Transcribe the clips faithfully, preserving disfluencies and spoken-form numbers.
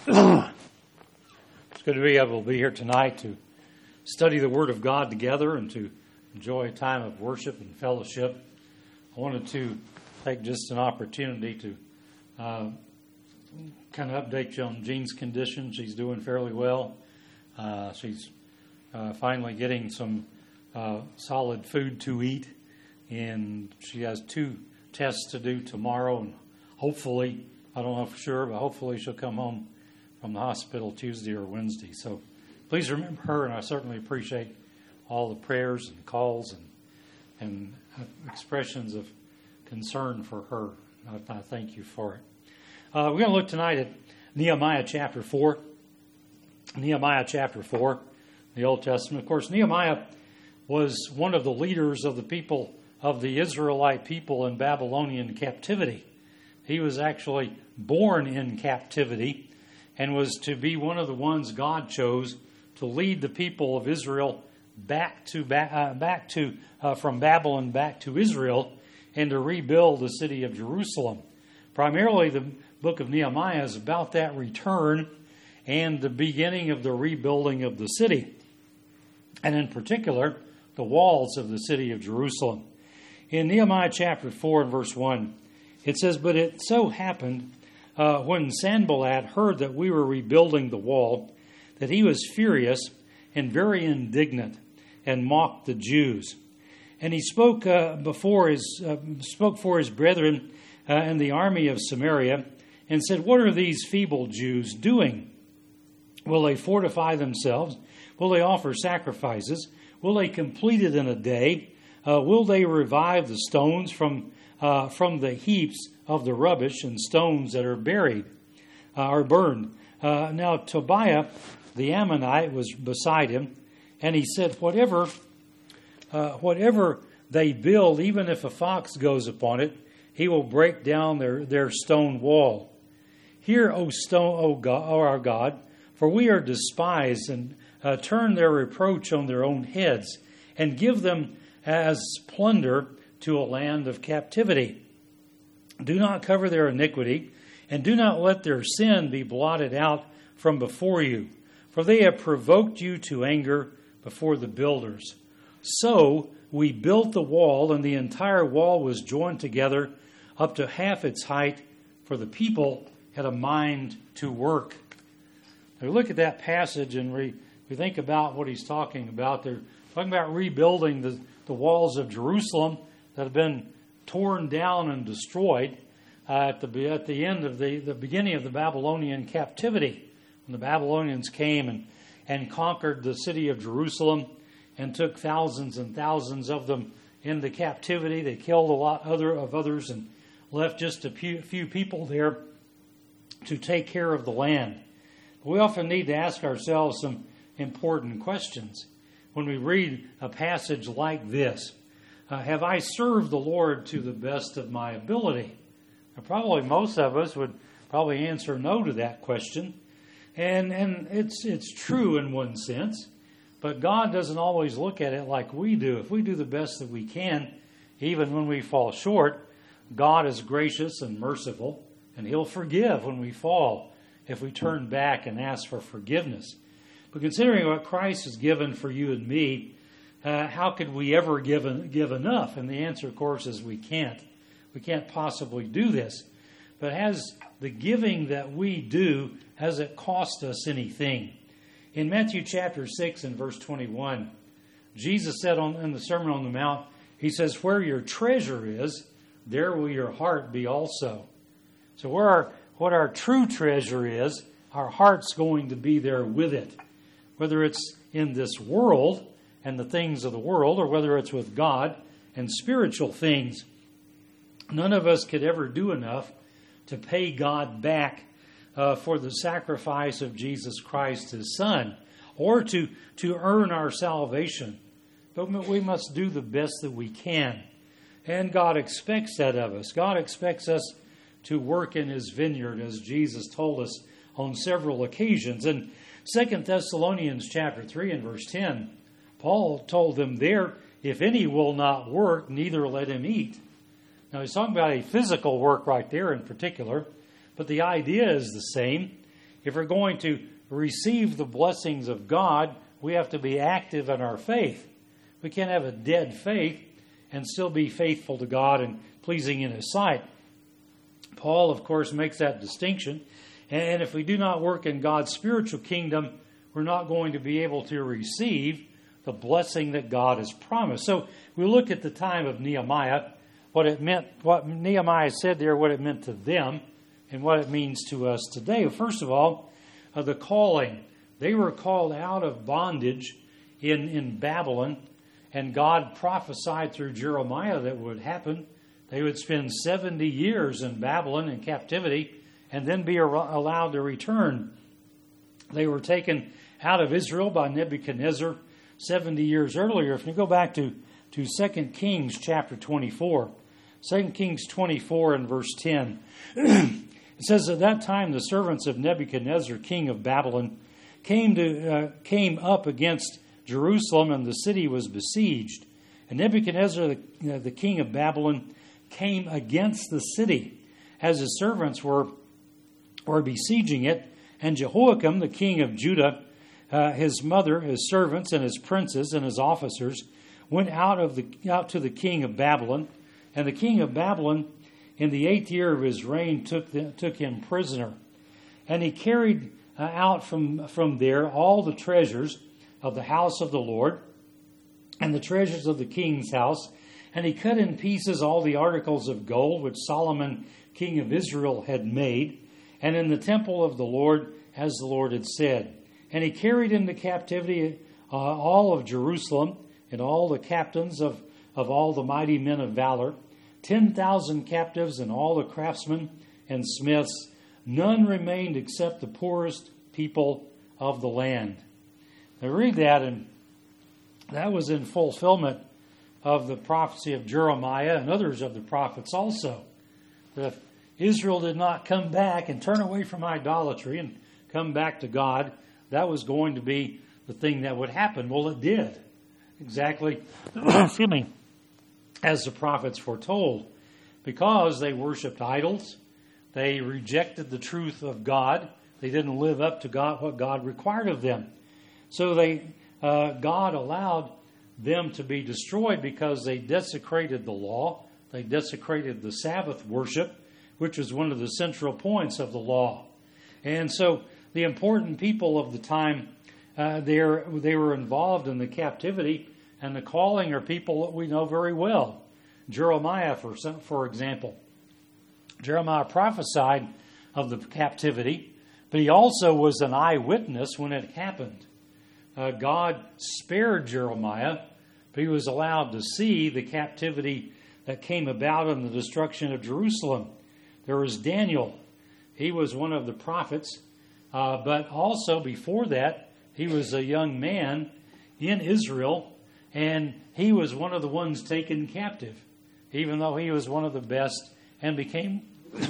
It's good to be able to be here tonight to study the Word of God together and to enjoy a time of worship and fellowship. I wanted to take just an opportunity to uh, kind of update you on Jean's condition. She's doing fairly well. Uh, she's uh, finally getting some uh, solid food to eat, and she has two tests to do tomorrow, and hopefully, I don't know for sure, but hopefully she'll come home from the hospital Tuesday or Wednesday. So please remember her, and I certainly appreciate all the prayers and calls and and expressions of concern for her. I, I thank you for it. Uh, we're going to look tonight at Nehemiah chapter four. Nehemiah chapter four, the Old Testament. Of course, Nehemiah was one of the leaders of the people of the Israelite people in Babylonian captivity. He was actually born in captivity and was to be one of the ones God chose to lead the people of Israel back to uh, back to uh, from Babylon back to Israel and to rebuild the city of Jerusalem. Primarily, the book of Nehemiah is about that return and the beginning of the rebuilding of the city, and in particular, the walls of the city of Jerusalem. In Nehemiah chapter four and verse one, it says, "But it so happened uh, when Sanballat heard that we were rebuilding the wall, that he was furious and very indignant and mocked the Jews. And he spoke uh, before his uh, spoke for his brethren uh, in the army of Samaria and said, 'What are these feeble Jews doing? Will they fortify themselves? Will they offer sacrifices? Will they complete it in a day? Uh, will they revive the stones from uh, from the heaps of the rubbish and stones that are buried, uh, are burned?' Uh, now Tobiah the Ammonite was beside him, and he said, Whatever, uh, whatever they build, even if a fox goes upon it, he will break down their, their stone wall. Hear, O stone, O God, O our God, for we are despised, and uh, turn their reproach on their own heads, and give them as plunder to a land of captivity. Do not cover their iniquity, and do not let their sin be blotted out from before you. For they have provoked you to anger before the builders. So we built the wall, and the entire wall was joined together up to half its height, for the people had a mind to work." Now, we look at that passage and we, we think about what he's talking about. They're talking about rebuilding the, the walls of Jerusalem that have been torn down and destroyed uh, at the at the end of the, the beginning of the Babylonian captivity. When the Babylonians came and, and conquered the city of Jerusalem and took thousands and thousands of them into captivity, they killed a lot other of others and left just a few, few people there to take care of the land. We often need to ask ourselves some important questions when we read a passage like this. Uh, have I served the Lord to the best of my ability? Now, probably most of us would probably answer no to that question. And and it's it's true in one sense, but God doesn't always look at it like we do. If we do the best that we can, even when we fall short, God is gracious and merciful, and He'll forgive when we fall if we turn back and ask for forgiveness. But considering what Christ has given for you and me, uh, how could we ever give, en- give enough? And the answer, of course, is we can't. We can't possibly do this. But has the giving that we do, has it cost us anything? In Matthew chapter six and verse twenty-one, Jesus said on, in the Sermon on the Mount, He says, "Where your treasure is, there will your heart be also." So where our, what our true treasure is, our heart's going to be there with it. Whether it's in this world and the things of the world, or whether it's with God and spiritual things. None of us could ever do enough to pay God back uh, for the sacrifice of Jesus Christ, His Son, or to, to earn our salvation. But we must do the best that we can. And God expects that of us. God expects us to work in His vineyard, as Jesus told us on several occasions. In Second Thessalonians chapter three and verse ten, Paul told them there, "If any will not work, neither let him eat." Now, he's talking about a physical work right there in particular, but the idea is the same. if we're going to receive the blessings of God, we have to be active in our faith. We can't have a dead faith and still be faithful to God and pleasing in His sight. Paul, of course, makes that distinction. And if we do not work in God's spiritual kingdom, we're not going to be able to receive the blessing that God has promised. So we look at the time of Nehemiah, what it meant, what Nehemiah said there, what it meant to them, and what it means to us today. First of all, uh, the calling. They were called out of bondage in, in Babylon, and God prophesied through Jeremiah that would happen. They would spend seventy years in Babylon in captivity and then be allowed to return. They were taken out of Israel by Nebuchadnezzar seventy years earlier. If you go back to, to Second Kings chapter twenty-four, Second Kings twenty-four and verse ten, it says, "At that time the servants of Nebuchadnezzar, king of Babylon, came to uh, came up against Jerusalem, and the city was besieged. And Nebuchadnezzar, the, uh, the king of Babylon, came against the city as his servants were, were besieging it. And Jehoiakim, the king of Judah, uh, his mother, his servants, and his princes and his officers went out of the out to the king of Babylon. And the king of Babylon, in the eighth year of his reign, took the, took him prisoner. And he carried uh, out from, from there all the treasures of the house of the Lord and the treasures of the king's house. And he cut in pieces all the articles of gold which Solomon, king of Israel, had made, and in the temple of the Lord, as the Lord had said. And he carried into captivity uh, all of Jerusalem, and all the captains of, of all the mighty men of valor, ten thousand captives, and all the craftsmen and smiths. None remained except the poorest people of the land." Now read that, and that was in fulfillment of the prophecy of Jeremiah and others of the prophets also. That if Israel did not come back and turn away from idolatry and come back to God, that was going to be the thing that would happen. Well, it did. Exactly, excuse me, as the prophets foretold. Because they worshipped idols, they rejected the truth of God. They didn't live up to God, what God required of them. So they, uh, God allowed them to be destroyed because they desecrated the law. They desecrated the Sabbath worship, which was one of the central points of the law. And so the important people of the time, uh, they were involved in the captivity, and the calling are people that we know very well. Jeremiah, for, for example. Jeremiah prophesied of the captivity, but he also was an eyewitness when it happened. Uh, God spared Jeremiah, but he was allowed to see the captivity that came about in the destruction of Jerusalem. There was Daniel. He was one of the prophets, uh, but also before that, he was a young man in Israel, and he was one of the ones taken captive, even though he was one of the best and became,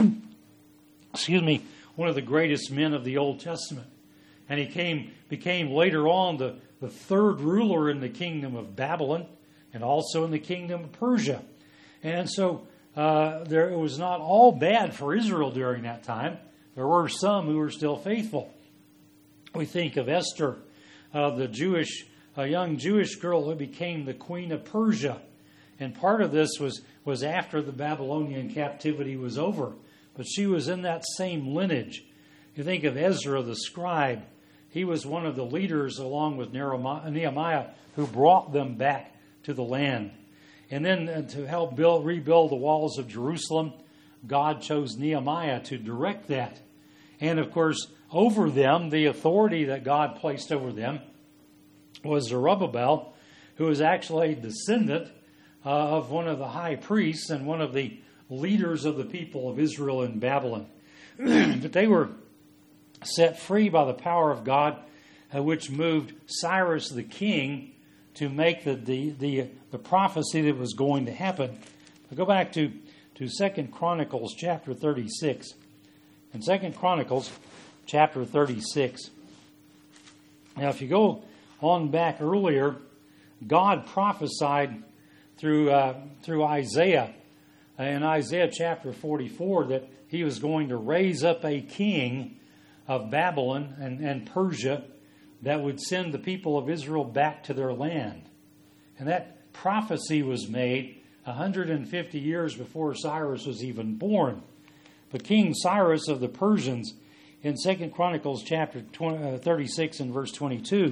excuse me, one of the greatest men of the Old Testament. And he came, became later on the, the third ruler in the kingdom of Babylon and also in the kingdom of Persia. And so uh, there, it was not all bad for Israel during that time. There were some who were still faithful. We think of Esther, uh, the Jewish, a young Jewish girl who became the queen of Persia. And part of this was, was after the Babylonian captivity was over. But she was in that same lineage. You think of Ezra the scribe. He was one of the leaders along with Nehemiah who brought them back to the land. And then to help build, rebuild the walls of Jerusalem, God chose Nehemiah to direct that. And of course, over them, the authority that God placed over them was Zerubbabel, who was actually a descendant uh, of one of the high priests and one of the leaders of the people of Israel in Babylon. But they were set free by the power of God, uh, which moved Cyrus the king to make the, the, the, the prophecy that was going to happen. I'll go back to, to Second Chronicles chapter thirty-six. In Second Chronicles chapter thirty-six. Now, if you go on back earlier, God prophesied through uh, through Isaiah in Isaiah chapter forty-four that he was going to raise up a king of Babylon and, and Persia that would send the people of Israel back to their land. And that prophecy was made one hundred fifty years before Cyrus was even born. But King Cyrus of the Persians, in Second Chronicles chapter thirty-six and verse twenty-two,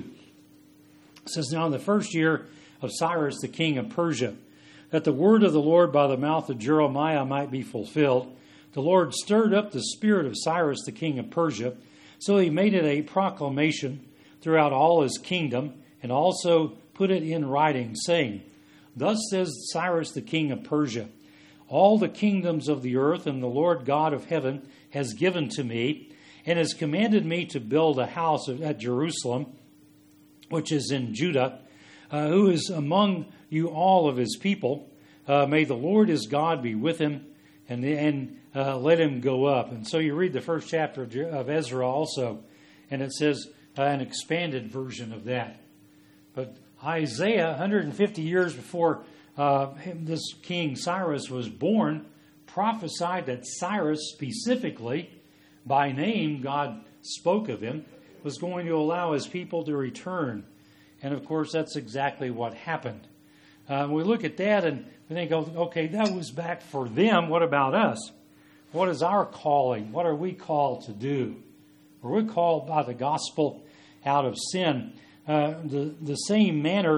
says, "Now in the first year of Cyrus the king of Persia, that the word of the Lord by the mouth of Jeremiah might be fulfilled, the Lord stirred up the spirit of Cyrus the king of Persia, so he made it a proclamation throughout all his kingdom, and also put it in writing, saying, Thus says Cyrus the king of Persia, all the kingdoms of the earth and the Lord God of heaven has given to me, and has commanded me to build a house at Jerusalem, which is in Judah, uh, who is among you all of his people. Uh, may the Lord his God be with him, and, and uh, let him go up." And so you read the first chapter of, of Ezra also, and it says uh, an expanded version of that. But Isaiah, one hundred fifty years before uh, him, this king Cyrus was born, prophesied that Cyrus specifically, by name, God spoke of him, was going to allow his people to return. And of course, that's exactly what happened. Uh, we look at that and we think, okay, that was back for them. What about us? What is our calling? What are we called to do? Are we called by the gospel out of sin? Uh, the, the same manner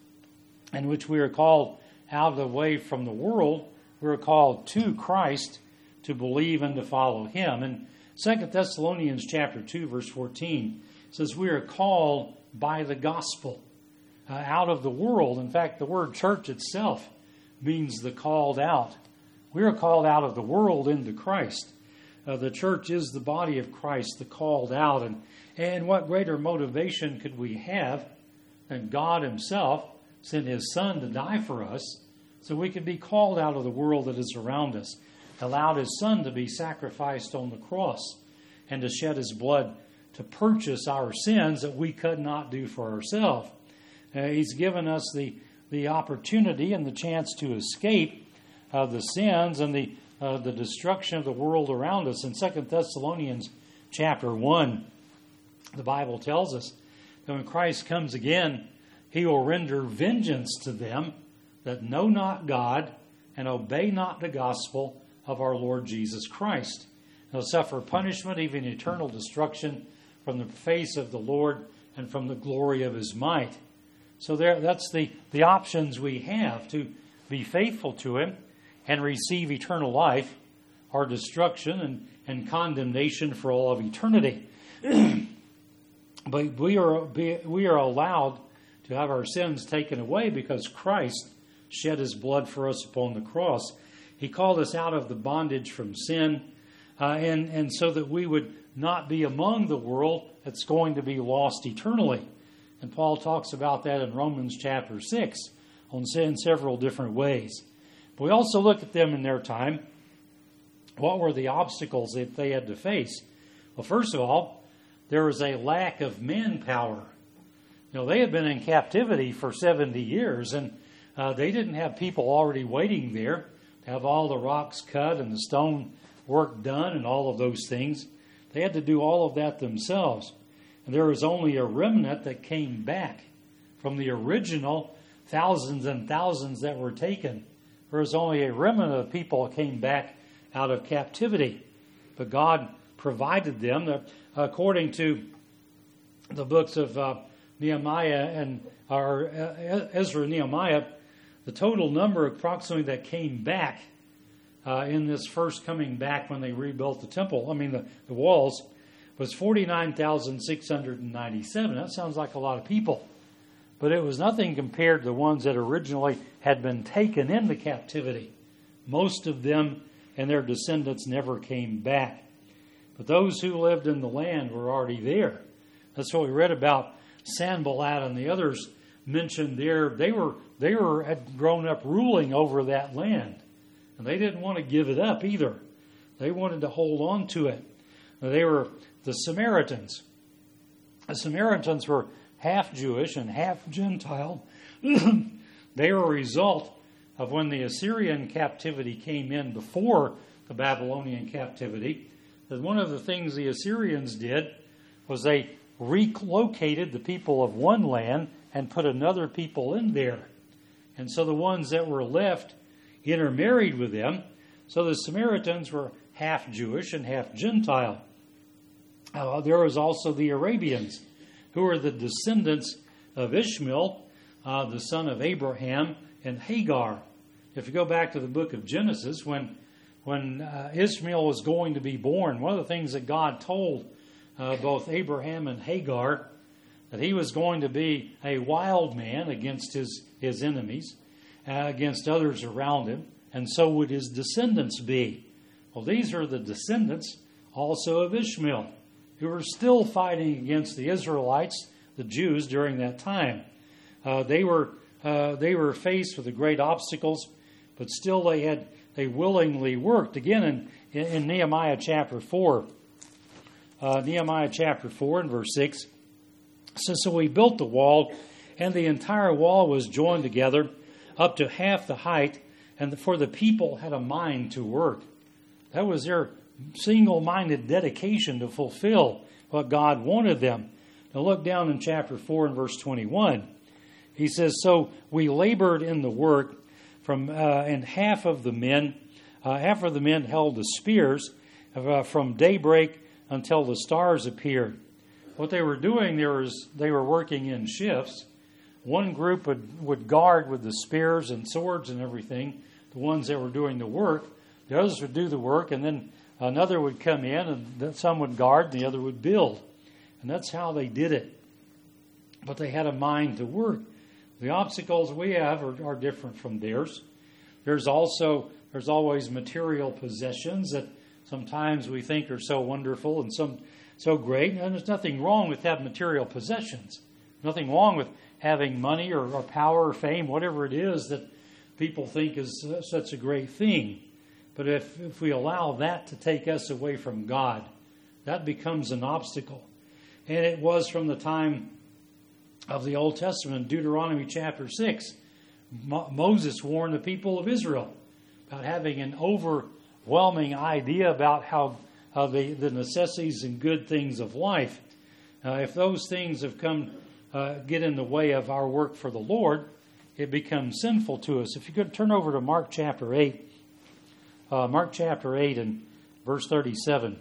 in which we are called out of the way from the world, we are called to Christ to believe and to follow him. And Second Thessalonians chapter two, verse fourteen says we are called by the gospel uh, out of the world. In fact, the word church itself means the called out. We are called out of the world into Christ. Uh, the church is the body of Christ, the called out. And, and what greater motivation could we have than God himself sent his Son to die for us so we could be called out of the world that is around us, allowed his Son to be sacrificed on the cross and to shed his blood to purchase our sins that we could not do for ourselves. Uh, he's given us the, the opportunity and the chance to escape uh, the sins and the uh, the destruction of the world around us. In Second Thessalonians chapter one, the Bible tells us that when Christ comes again, he will render vengeance to them that know not God and obey not the gospel of our Lord Jesus Christ. They'll suffer punishment, even eternal destruction, from the face of the Lord and from the glory of his might. So there, that's the, the options we have to be faithful to him and receive eternal life, or destruction and, and condemnation for all of eternity. But we are, we are allowed to have our sins taken away because Christ shed his blood for us upon the cross. He called us out of the bondage from sin, uh, and, and so that we would not be among the world that's going to be lost eternally. And Paul talks about that in Romans chapter six on sin several different ways. But we also look at them in their time. What were the obstacles that they had to face? Well, first of all, there was a lack of manpower. You know, they had been in captivity for seventy years, and uh, they didn't have people already waiting there to have all the rocks cut and the stone work done and all of those things. They had to do all of that themselves. And there was only a remnant that came back from the original thousands and thousands that were taken. There was only a remnant of people that came back out of captivity. But God provided them. According to the books of uh, Nehemiah and or uh, Ezra and Nehemiah, the total number approximately that came back uh, in this first coming back when they rebuilt the temple, I mean the, the walls, was forty-nine thousand six hundred ninety-seven. That sounds like a lot of people. But it was nothing compared to the ones that originally had been taken into captivity. Most of them and their descendants never came back. But those who lived in the land were already there. That's what we read about Sanballat and the others mentioned there. They were they were had grown up ruling over that land. And they didn't want to give it up either. They wanted to hold on to it. They were the Samaritans. The Samaritans were half Jewish and half Gentile. They were a result of when the Assyrian captivity came in before the Babylonian captivity. that one of the things the Assyrians did was they relocated the people of one land and put another people in there. And so the ones that were left intermarried with them. So the Samaritans were half Jewish and half Gentile. Uh, there was also the Arabians, who were the descendants of Ishmael, uh, the son of Abraham, and Hagar. If you go back to the book of Genesis, when when uh, Ishmael was going to be born, one of the things that God told uh, both Abraham and Hagar, that he was going to be a wild man against his, his enemies, uh, against others around him, and so would his descendants be. Well, these are the descendants also of Ishmael, who were still fighting against the Israelites, the Jews, during that time. Uh, they were uh, they were faced with the great obstacles, but still they had they willingly worked. Again, in, in Nehemiah chapter four, uh, Nehemiah chapter four and verse six, it says, "So we built the wall, and the entire wall was joined together up to half the height, and for the people had a mind to work." That was their single-minded dedication to fulfill what God wanted them. Now look down in chapter four and verse twenty-one. He says, "So we labored in the work, from uh, and half of the men, uh, half of the men held the spears uh, from daybreak until the stars appeared." What they were doing there is they were working in shifts. One group would, would guard with the spears and swords and everything, the ones that were doing the work. The others would do the work, and then another would come in, and some would guard, and the other would build. And that's how they did it. But they had a mind to work. The obstacles we have are, are different from theirs. There's also, there's always material possessions that sometimes we think are so wonderful and some so great. And there's nothing wrong with having material possessions. Nothing wrong with having money or, or power or fame, whatever it is that people think is such a great thing. But if, if we allow that to take us away from God, that becomes an obstacle. And it was from the time of the Old Testament, Deuteronomy chapter six. Mo- Moses warned the people of Israel about having an overwhelming idea about how uh, the, the necessities and good things of life. Uh, if those things have come, uh, get in the way of our work for the Lord, it becomes sinful to us. If you could turn over to Mark chapter eight. Uh, Mark chapter eight and verse thirty-seven.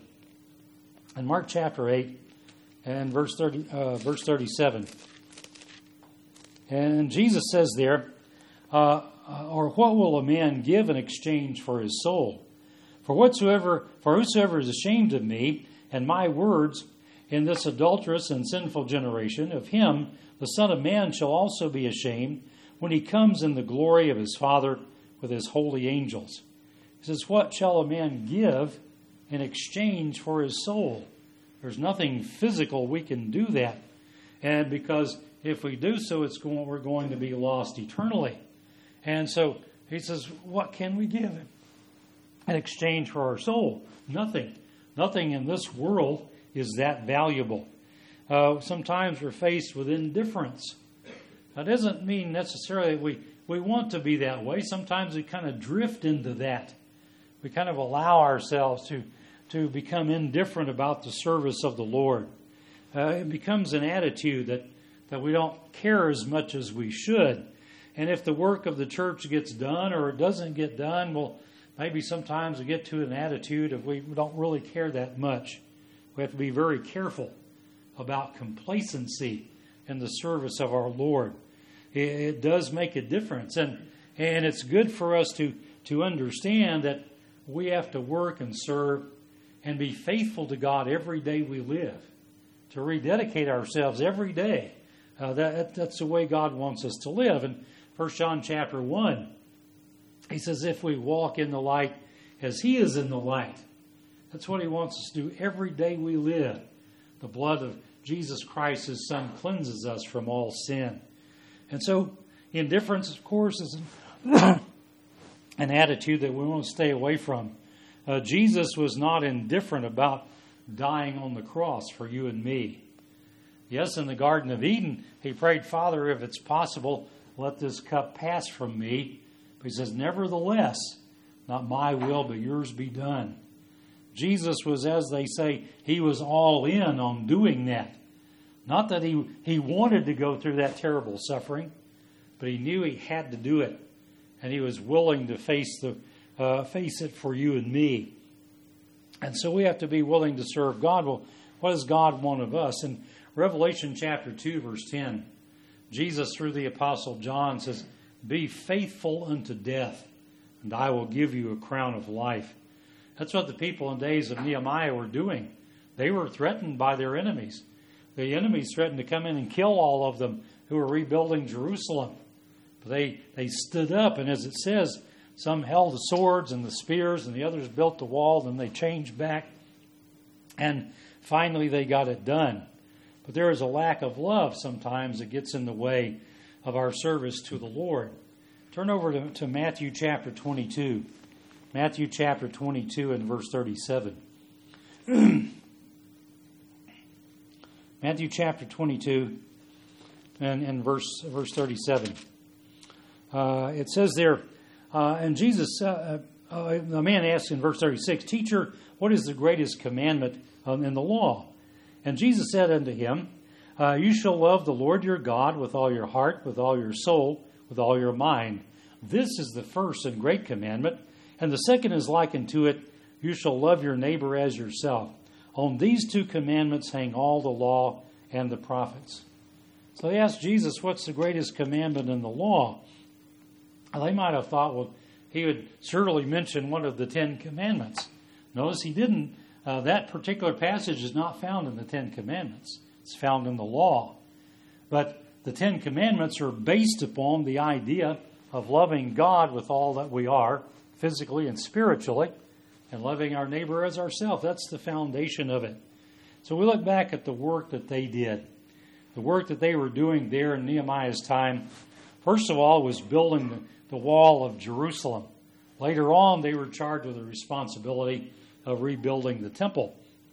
In Mark chapter eight and verse thirty, uh, verse thirty-seven. And Jesus says there, uh, "Or what will a man give in exchange for his soul? For whatsoever, for whosoever is ashamed of me and my words in this adulterous and sinful generation, of him the Son of Man shall also be ashamed when he comes in the glory of his Father with his holy angels." He says, "What shall a man give in exchange for his soul?" There's nothing physical we can do that. And because if we do so, it's going, we're going to be lost eternally. And so he says, what can we give in exchange for our soul? Nothing. Nothing in this world is that valuable. Uh, sometimes we're faced with indifference. That doesn't mean necessarily we, we want to be that way. Sometimes we kind of drift into that. We kind of allow ourselves to, to become indifferent about the service of the Lord. Uh, it becomes an attitude that, that we don't care as much as we should. And if the work of the church gets done or it doesn't get done, well, maybe sometimes we get to an attitude of we don't really care that much. We have to be very careful about complacency in the service of our Lord. It, it does make a difference. And, and it's good for us to, to understand that we have to work and serve and be faithful to God every day we live, to rededicate ourselves every day. Uh, that, that's the way God wants us to live. In First John chapter one, he says, if we walk in the light as he is in the light, that's what he wants us to do every day we live. The blood of Jesus Christ, his Son, cleanses us from all sin. And so indifference, of course, is an attitude that we want to stay away from. Uh, Jesus was not indifferent about dying on the cross for you and me. Yes, in the Garden of Eden, he prayed, Father, if it's possible, let this cup pass from me. But he says, nevertheless, not my will, but yours be done. Jesus was, as they say, he was all in on doing that. Not that he, he wanted to go through that terrible suffering, but he knew he had to do it. And he was willing to face the uh, face it for you and me. And so we have to be willing to serve God. Well, what does God want of us? In Revelation chapter two, verse ten, Jesus, through the Apostle John, says, "Be faithful unto death, and I will give you a crown of life." That's what the people in the days of Nehemiah were doing. They were threatened by their enemies. The enemies threatened to come in and kill all of them who were rebuilding Jerusalem. But they, they stood up, and as it says, some held the swords and the spears, and the others built the wall, then they changed back. And finally they got it done. But there is a lack of love sometimes that gets in the way of our service to the Lord. Turn over to, to Matthew chapter twenty-two. Matthew chapter twenty-two and verse thirty-seven. Matthew chapter twenty-two and, and verse, verse thirty-seven. Uh, it says there, uh, and Jesus, uh, uh, the man asked in verse thirty-six, "Teacher, what is the greatest commandment um, in the law?" And Jesus said unto him, uh, "You shall love the Lord your God with all your heart, with all your soul, with all your mind. This is the first and great commandment. And the second is like unto it, you shall love your neighbor as yourself. On these two commandments hang all the law and the prophets." So they asked Jesus, what's the greatest commandment in the law? They might have thought, well, he would certainly mention one of the Ten Commandments. Notice he didn't. Uh, that particular passage is not found in the Ten Commandments. It's found in the law. But the Ten Commandments are based upon the idea of loving God with all that we are, physically and spiritually, and loving our neighbor as ourselves. That's the foundation of it. So we look back at the work that they did, the work that they were doing there in Nehemiah's time. First of all was building the, the wall of Jerusalem. Later on, they were charged with the responsibility of rebuilding the temple.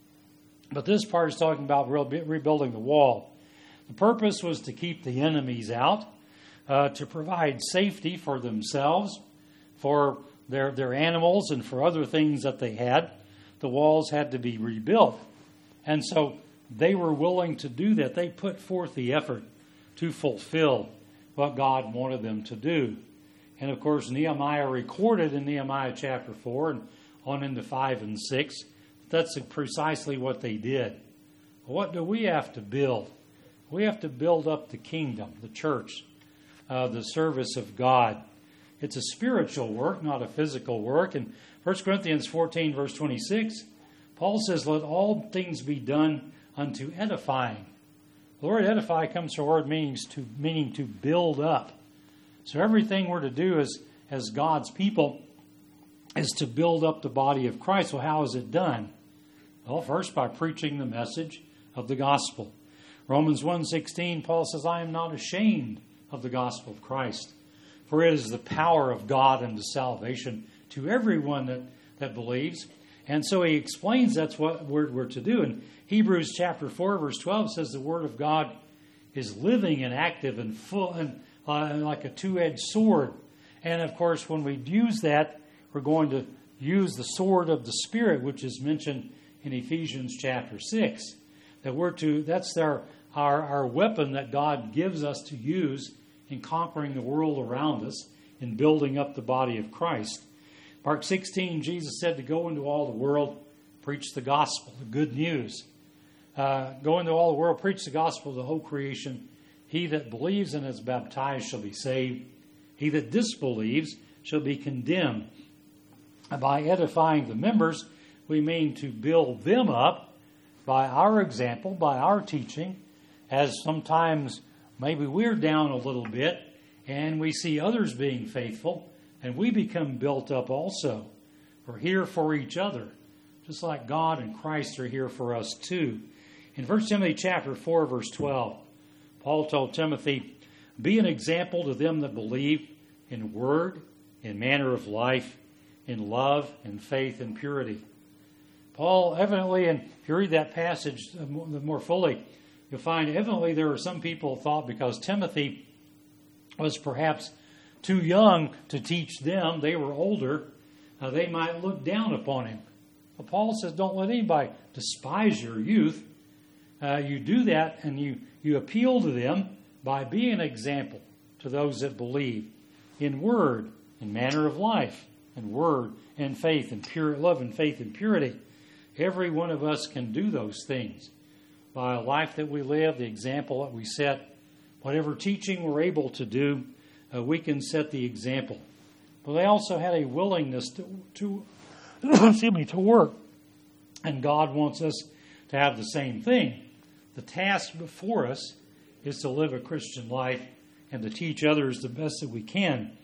But this part is talking about rebuilding the wall. The purpose was to keep the enemies out, uh, to provide safety for themselves, for their, their animals, and for other things that they had. The walls had to be rebuilt. And so they were willing to do that. They put forth the effort to fulfill what God wanted them to do. And of course, Nehemiah recorded in Nehemiah chapter four and on into five and six, that's precisely what they did. What do we have to build? We have to build up the kingdom, the church, uh, the service of God. It's a spiritual work, not a physical work. In First Corinthians fourteen, verse twenty-six, Paul says, "Let all things be done unto edifying." The word edify comes from the word meanings to, meaning to build up. So everything we're to do as, as God's people is to build up the body of Christ. Well, how is it done? Well, first by preaching the message of the gospel. Romans one sixteen, Paul says, "I am not ashamed of the gospel of Christ, for it is the power of God unto salvation to everyone that, that believes." And so he explains that's what we're, we're to do. In Hebrews chapter four, verse twelve says the word of God is living and active and full and uh, like a two-edged sword. And of course, when we use that, we're going to use the sword of the Spirit, which is mentioned in Ephesians chapter six. That we're to, that's our, our, our weapon that God gives us to use in conquering the world around us, in building up the body of Christ. Mark sixteen, Jesus said to go into all the world, preach the gospel, the good news. Uh, go into all the world, preach the gospel to the whole creation. He that believes and is baptized shall be saved. He that disbelieves shall be condemned. By edifying the members, we mean to build them up by our example, by our teaching, as sometimes maybe we're down a little bit and we see others being faithful and we become built up also. We're here for each other, just like God and Christ are here for us too. In First Timothy chapter four, verse twelve, Paul told Timothy, "Be an example to them that believe in word, in manner of life, in love, and faith, and purity." Paul evidently, and if you read that passage more fully, you'll find evidently there were some people who thought because Timothy was perhaps too young to teach them, they were older, uh, they might look down upon him. But Paul says, don't let anybody despise your youth. Uh, you do that and you, you appeal to them by being an example to those that believe in word, in manner of life, in word and faith, and pure love and faith and purity. Every one of us can do those things by a life that we live, the example that we set. Whatever teaching we're able to do, uh, we can set the example. But they also had a willingness to, to excuse me, to work. And God wants us to have the same thing. The task before us is to live a Christian life and to teach others the best that we can.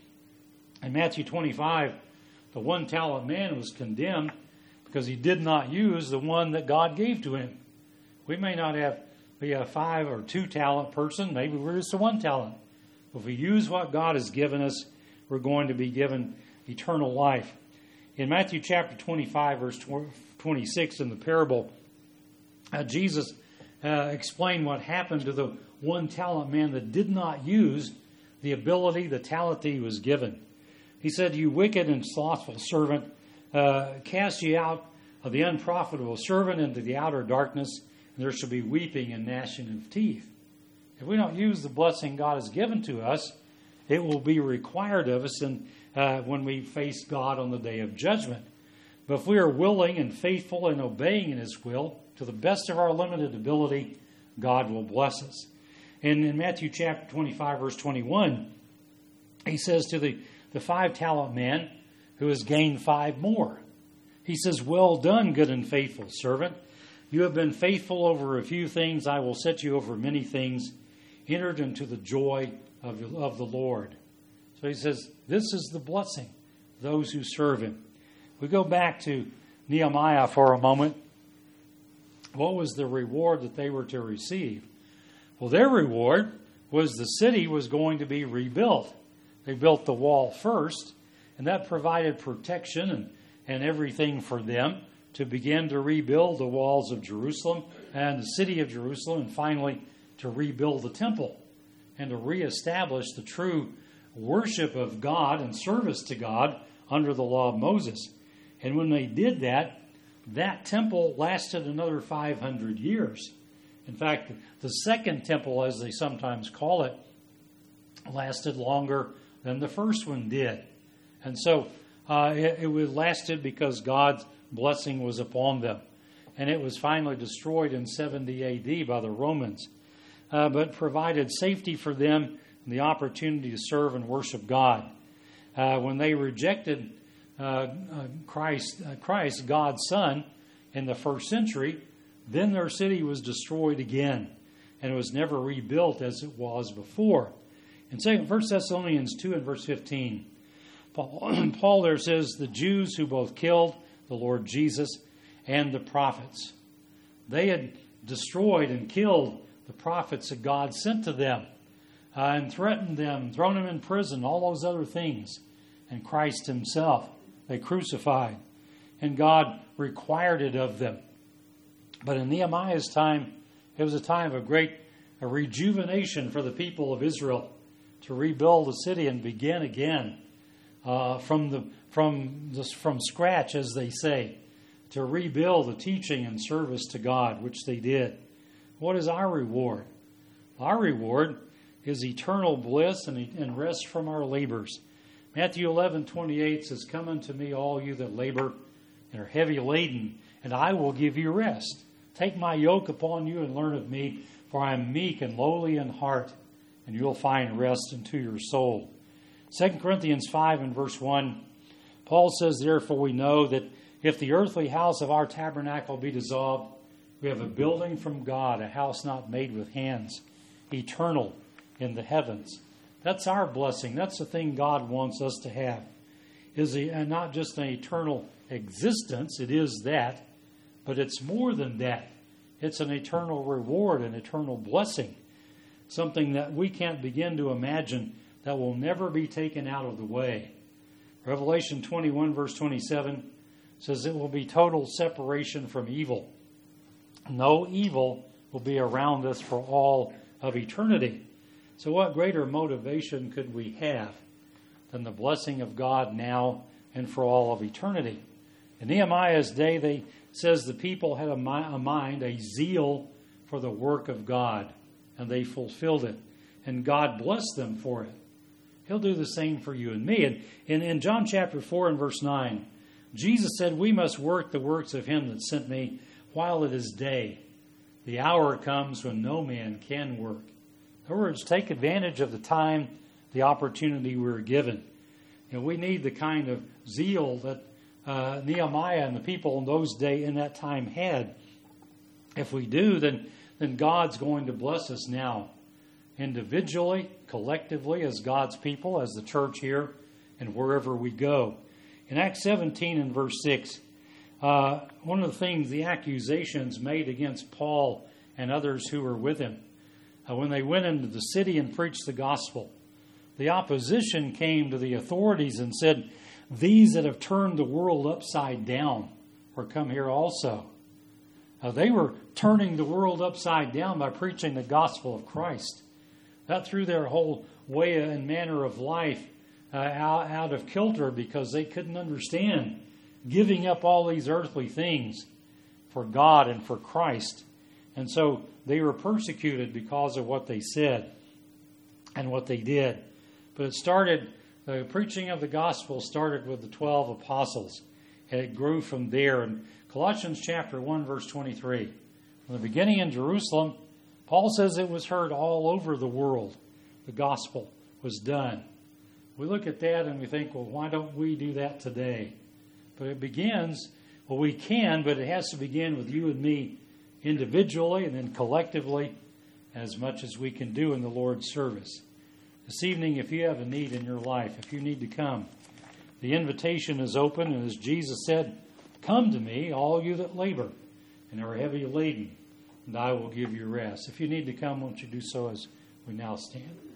In Matthew twenty-five, the one talent man was condemned because he did not use the one that God gave to him. We may not have be a five or two talent person. Maybe we're just a one talent. If we use what God has given us, we're going to be given eternal life. In Matthew chapter twenty-five, verse twenty-six, in the parable, uh, Jesus uh, explained what happened to the one talent man that did not use the ability, the talent that he was given. He said, "You wicked and slothful servant, uh, cast ye out of the unprofitable servant into the outer darkness, and there shall be weeping and gnashing of teeth." If we don't use the blessing God has given to us, it will be required of us in, uh, when we face God on the day of judgment. But if we are willing and faithful and obeying in His will to the best of our limited ability, God will bless us. And in Matthew chapter twenty-five, verse twenty-one, He says to the, the five talent man who has gained five more, He says, "Well done, good and faithful servant. You have been faithful over a few things. I will set you over many things. Entered into the joy of, of the Lord." So He says, this is the blessing, those who serve Him. We go back to Nehemiah for a moment. What was the reward that they were to receive? Well, their reward was the city was going to be rebuilt. They built the wall first, and that provided protection and, and everything for them to begin to rebuild the walls of Jerusalem and the city of Jerusalem, and finally to rebuild the temple and to reestablish the true worship of God and service to God under the law of Moses. And when they did that, that temple lasted another five hundred years. In fact, the second temple, as they sometimes call it, lasted longer than the first one did. And so uh, it, it lasted because God's blessing was upon them. And it was finally destroyed in seventy A D by the Romans, uh, but provided safety for them and the opportunity to serve and worship God. Uh, when they rejected uh, uh, Christ, uh, Christ, God's Son, in the first century, then their city was destroyed again, and it was never rebuilt as it was before. In First Thessalonians two and verse fifteen, Paul, Paul there says, "The Jews who both killed the Lord Jesus and the prophets." They had destroyed and killed the prophets that God sent to them, uh, and threatened them, thrown them in prison, all those other things. And Christ Himself they crucified, and God required it of them. But in Nehemiah's time, it was a time of great a rejuvenation for the people of Israel to rebuild the city and begin again uh, from the from the, from scratch, as they say, to rebuild the teaching and service to God, which they did. What is our reward? Our reward is eternal bliss and, and rest from our labors. Matthew eleven twenty-eight says, "Come unto me, all you that labor and are heavy laden, and I will give you rest. Take my yoke upon you and learn of me, for I am meek and lowly in heart, and you'll find rest unto your soul." Second Corinthians five and verse one, Paul says, "Therefore we know that if the earthly house of our tabernacle be dissolved, we have a building from God, a house not made with hands, eternal in the heavens." That's our blessing. That's the thing God wants us to have. Is a, not just an eternal existence, it is that, but it's more than that. It's an eternal reward, an eternal blessing, something that we can't begin to imagine that will never be taken out of the way. Revelation twenty-one verse twenty-seven says it will be total separation from evil. No evil will be around us for all of eternity. So what greater motivation could we have than the blessing of God now and for all of eternity? In Nehemiah's day, they says the people had a, mi- a mind, a zeal for the work of God, and they fulfilled it. And God blessed them for it. He'll do the same for you and me. And in, in John chapter four and verse nine, Jesus said, we must work the works of him that sent me while it is day. The hour comes when no man can work. In other words, take advantage of the time, the opportunity we're given. You know, we need the kind of zeal that uh, Nehemiah and the people in those days, in that time, had. If we do, then, then God's going to bless us now, individually, collectively, as God's people, as the church here, and wherever we go. In Acts seventeen and verse six, uh, one of the things, the accusations made against Paul and others who were with him, uh, when they went into the city and preached the gospel, the opposition came to the authorities and said, these that have turned the world upside down are come here also. Uh, they were turning the world upside down by preaching the gospel of Christ. That threw their whole way and manner of life uh, out, out of kilter because they couldn't understand giving up all these earthly things for God and for Christ. And so they were persecuted because of what they said and what they did. But it started, the preaching of the gospel started with the twelve apostles. And it grew from there. In Colossians chapter one, verse twenty-three, from the beginning in Jerusalem, Paul says it was heard all over the world. The gospel was done. We look at that and we think, well, why don't we do that today? But it begins, well, we can, but it has to begin with you and me individually and then collectively, as much as we can do in the Lord's service. This evening, if you have a need in your life, if you need to come, the invitation is open, and as Jesus said, come to me, all you that labor and are heavy laden, and I will give you rest. If you need to come, won't you do so as we now stand?